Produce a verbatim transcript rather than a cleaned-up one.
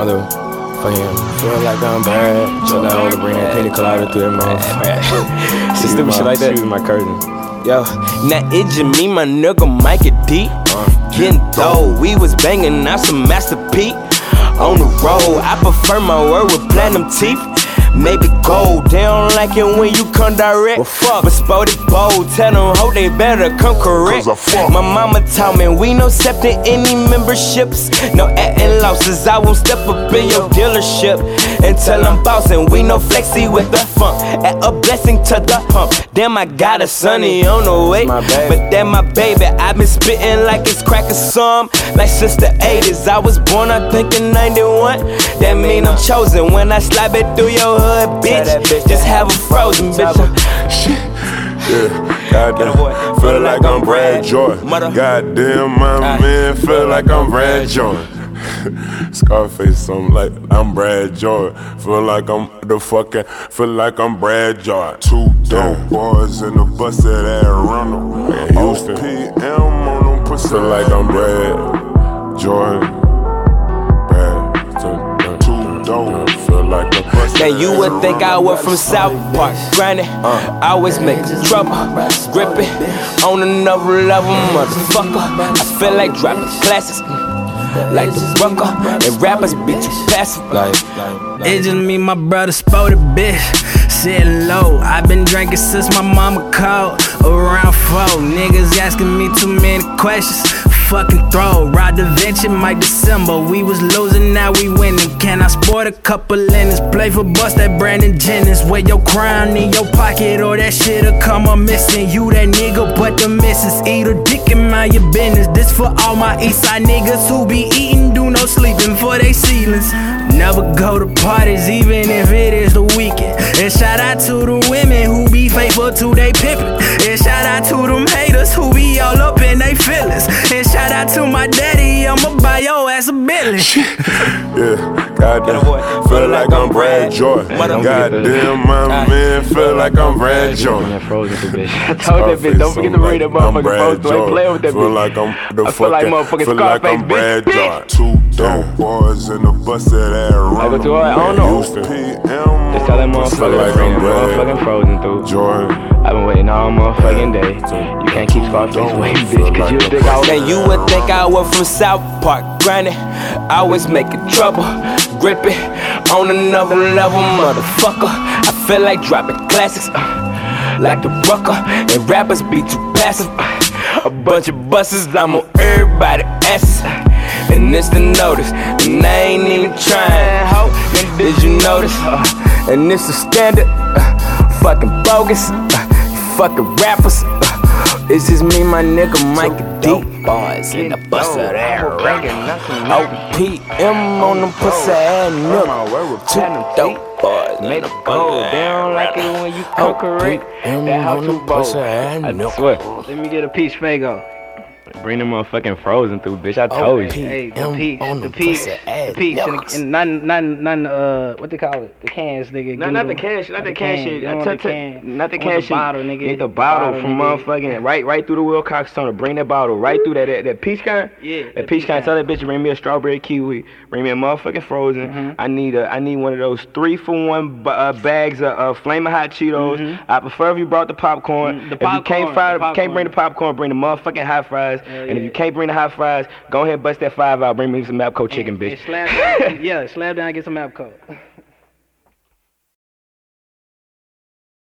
Mother, fucking feel like I'm bad. Chill out to bring that pina colada through that mouth. Some stupid shit like that. Using my curtain. Yo, now it just me, my nigga Mike D. Uh, Getting dough, we was banging out some Master P. On the road, I prefer my word with platinum teeth. Maybe gold, they don't like it when you come direct. Well, fuck, but spotted bold, tell them ho they better come correct. My mama taught me we no accepting any memberships, no acting losses. I won't step up in your dealership until I'm bossing. We no flexy with the funk, add a blessing to the hump. Damn, I got a sonny on the way, but that my baby. I been spitting like it's crack or some, like since the eighties. I was born, I think in ninety-one. That mean I'm chosen when I slide it through your hood. Bitch, bitch, just have a frozen bitch. Yeah, goddamn, feel like I'm Brad Jordan. Goddamn, my man, feel like I'm Brad Jordan. Scarface, something like I'm Brad Jordan. Feel like I'm the fucking, feel like I'm Brad Jordan. Two dope boys in the bus at that rental. Houston, P M on them pussy. Feel like I'm Brad Jordan. Two dope, feel like a bus. Now you would think I was from South Park. Granted, uh, I always make trouble, gripping on another level, motherfucker. I feel like dropping classics, like the Rucker, and rappers beat you passive. Like, it's just me, my brother, spotted bitch, sitting low. I been drinking since my mama called around four. Niggas asking me too many questions. Fucking throw, ride the venture, Mike December. We was losing, now we winning. Can I sport a couple linens? Play for bust that Brandon Jennings. Wear your crown in your pocket or that shit'll come up missing. You that nigga, but the missus eat a dick in my your business. This for all my Eastside niggas who be eating, do no sleeping for they ceilings. Never go to parties, even if it is the weekend. And shout out to the women who be faithful to they pimpin'. And shout out to them haters who be all up in they feelings. And shout out to my daddy, I'ma buy your ass a Bentley. Yeah, goddamn, feel like I'm Brad Jordan. Goddamn, my man, feel like I'm Brad Jordan. I told that bitch, don't forget to read that motherfucking post. Don't play with that bitch. Feel like I'm the I feel like motherfucking feel like I'm Brad Jordan. Two dope boys in the bus at that I go too hard, I don't know. Just tell that motherfucker to bring that motherfucking frozen through. Jordan. I've been waiting all motherfucking day. You can't keep Scarface waiting, bitch, cause you think I was. Now you would think I was from South Park. Granted, I always making trouble, gripping on another level, motherfucker. I feel like dropping classics, uh, like the Rucker, and rappers be too passive. A bunch of buses, I'm on everybody asses. And it's the notice, and I ain't even trying, ho. And did you notice? Uh, and it's the standard, uh, fucking bogus, uh, fucking rappers. Uh, it's just me, my nigga Mike D. Boys in the bus of that O P M on them pussy ass niggas. Two dope boys made a go down like it when you come correct. That how two boys. I swear. Let me get a piece, Fago. Bring them motherfucking frozen through, bitch. I told you. Hey, the peach, the peach, the peach, and, and not, not, not, uh, what they call it? The cans, nigga. No, not the cash, not the cash shit. Not the can, not the cash shit. Bottle, nigga. Get the bottle from motherfucking right, right through the Wilcox Tunnel. Bring that bottle right through that, that, that peach kind. Yeah. That peach kind. Tell that bitch to bring me a strawberry kiwi. Bring me a motherfucking frozen. Mm-hmm. I need a, I need one of those three for one uh, bags of uh, Flamin' Hot Cheetos. Mm-hmm. I prefer if you brought the popcorn. Mm, the if popcorn, you can't fry, the popcorn. can't bring the popcorn, bring the motherfucking hot fries. Uh, and yeah. if you can't bring the hot fries, go ahead and bust that five out. Bring me some Mapco chicken, And, bitch. and slap down, yeah, slap down and get some Mapco.